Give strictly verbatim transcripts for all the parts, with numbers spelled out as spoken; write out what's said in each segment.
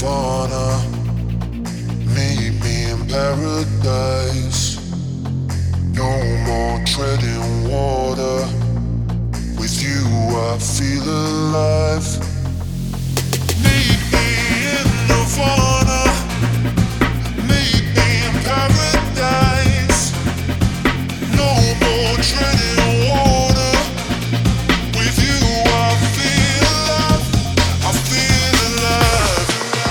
nirvana. Meet me in paradise. No more treading water. With you I feel alive. Meet me in nirvana. Meet me in paradise. No more treading water. With you I feel alive. I feel alive.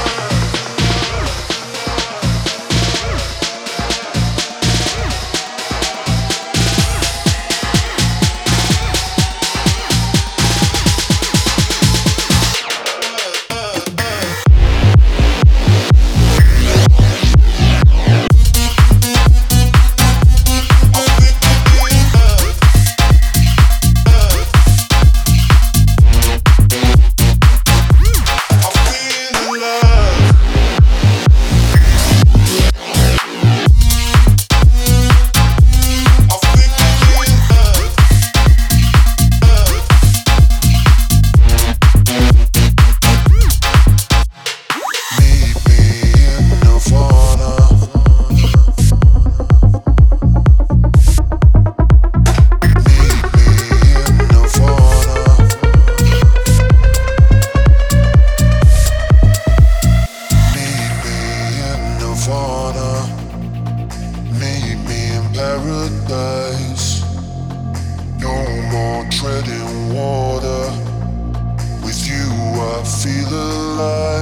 Meet me in paradise. No more treading water. With you I feel alive.